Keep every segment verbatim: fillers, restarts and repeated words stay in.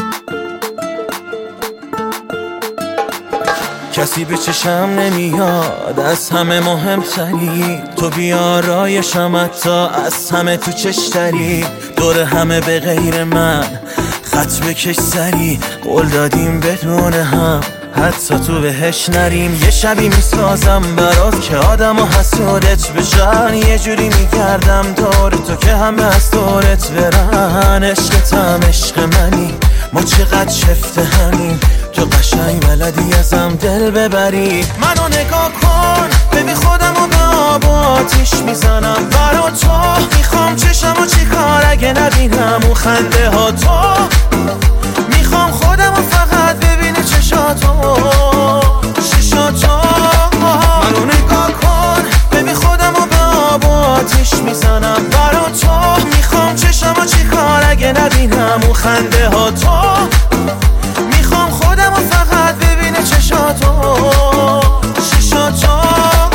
کسی به چشم نمیاد از همه مهمتری، تو بیارایشم حتی از همه تو چشتری. دور همه به غیر من خط بکش سری، قول دادیم بدون هم حتی تو بهش نریم. یه شبی میسازم برات که آدم و حسودت بشن، یه جوری میگردم دور تو که همه از دورت برن. عشقتم عشق منی، ما چقدر شفته همین، تو قشنگ بلدی ازم دل ببری. منو نگاه کن ببین خودم و به آب و آتیش میزنم برا تو. میخوام چشم و چی کار اگه نبینم اون خنده ها تو. میخوام خودم و فقط ببینه چشاتو چشاتو. منو نگاه کن ببین خودم و به آب و آتیش میزنم برا تو. میخوام چشم و چی کار اگه نبینم اون خنده ها تو. میخوام خودم و فقط ببینه چشاتو چشاتو.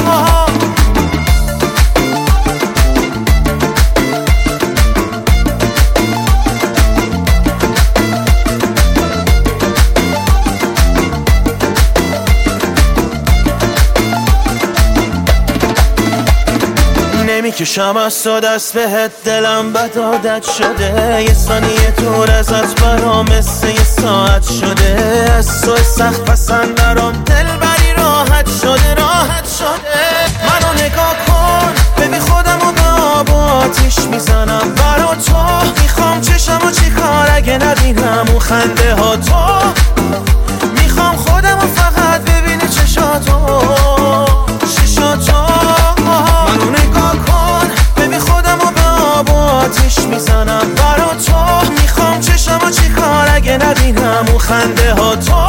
نمیکشم از تو دست بهت، دلم بد عادت شده. یه ثانیه دور ازت برام مثل یه ساعت شده. از تو سخت پسند برام دل بری راحت شده راحت شده. منو نگاه کن ببین خودم و به آب و آتیش میزنم برا تو. میخوام چشم و چی کار اگه نبینم اون خنده ها تو. میخوام خودم و فقط ببینه چشاتو چشاتو. منو نگاه کن ببین خودم و به آب و آتیش میزنم برا تو. میخوام چشم و چی کار اگه نبینم اون خنده ها تو.